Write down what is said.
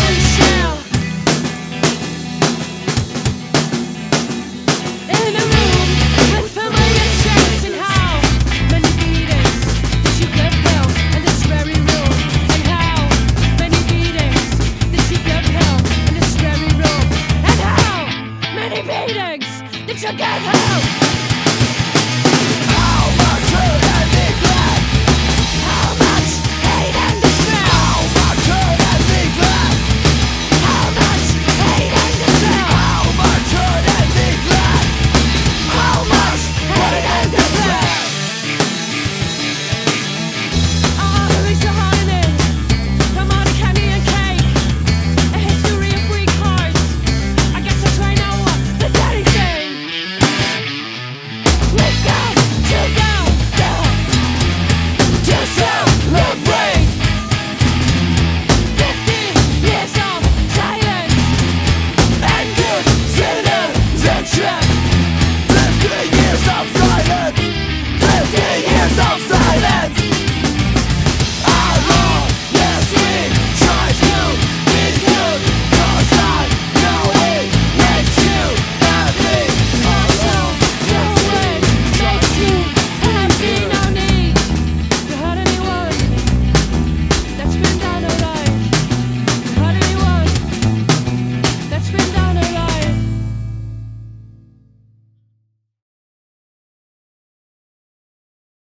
bombshell in a room with familiar shapes, and how many beatings did you give him in this very room? And how many beatings did you give him in this very room? And how many beatings did you give him?